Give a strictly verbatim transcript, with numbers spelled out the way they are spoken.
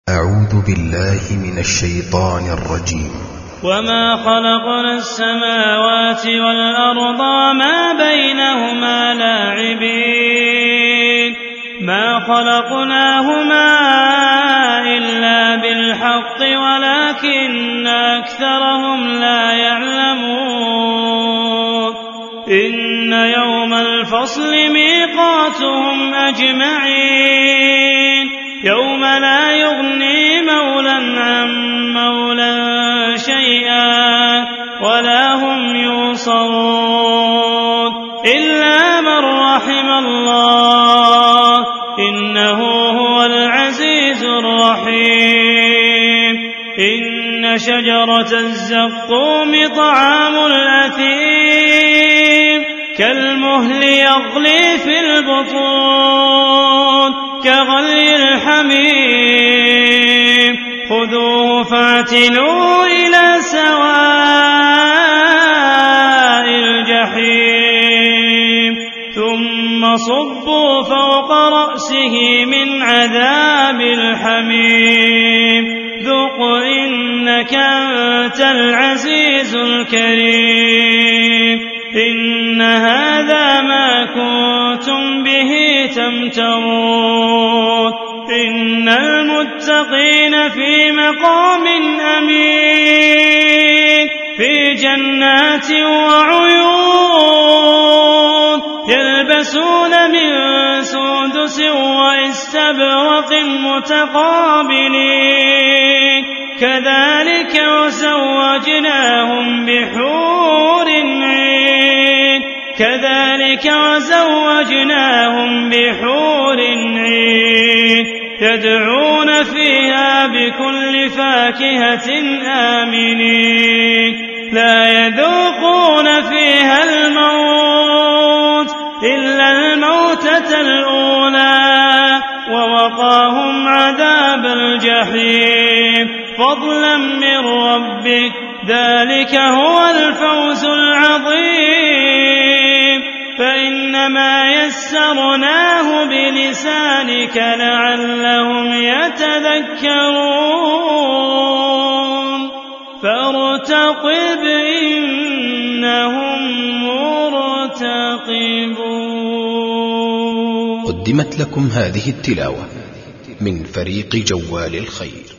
أعوذ بالله من الشيطان الرجيم. وما خلقنا السماوات والأرض وما بينهما لاعبين ما خلقناهما إلا بالحق ولكن أكثرهم لا يعلمون. إن يوم الفصل ميقاتهم أجمعين يوم لا يغني مولى عن مولى شيئا ولا هم ينصرون إلا من رحم الله إنه هو العزيز الرحيم. إن شجرة الزقوم طعام الأثيم كالمهل يغلي في البطون كغلي الحميم خذوه فاعتلوه إلى سواء الجحيم ثم صبوا فوق رأسه من عذاب الحميم ذق إنك أنت العزيز الكريم. إن هذا ما كنتم به تمترون. إن المتقين في مقام أمين في جنات وعيون يلبسون من سندس واستبرق متقابلين كذلك وزوجناهم بحور عين كذلك وزوجناهم بحور عين يدعون فيها بكل فاكهة آمنين لا يذوقون فيها الموت إلا الموتة الأولى ووقاهم عذاب الجحيم فضلا من ربك ذلك هو الفوز العظيم. فإنما يسرناه بلسانك لعلهم يتذكرون فارتقب إنهم مرتقبون. قدمت لكم هذه التلاوة من فريق جوال الخير.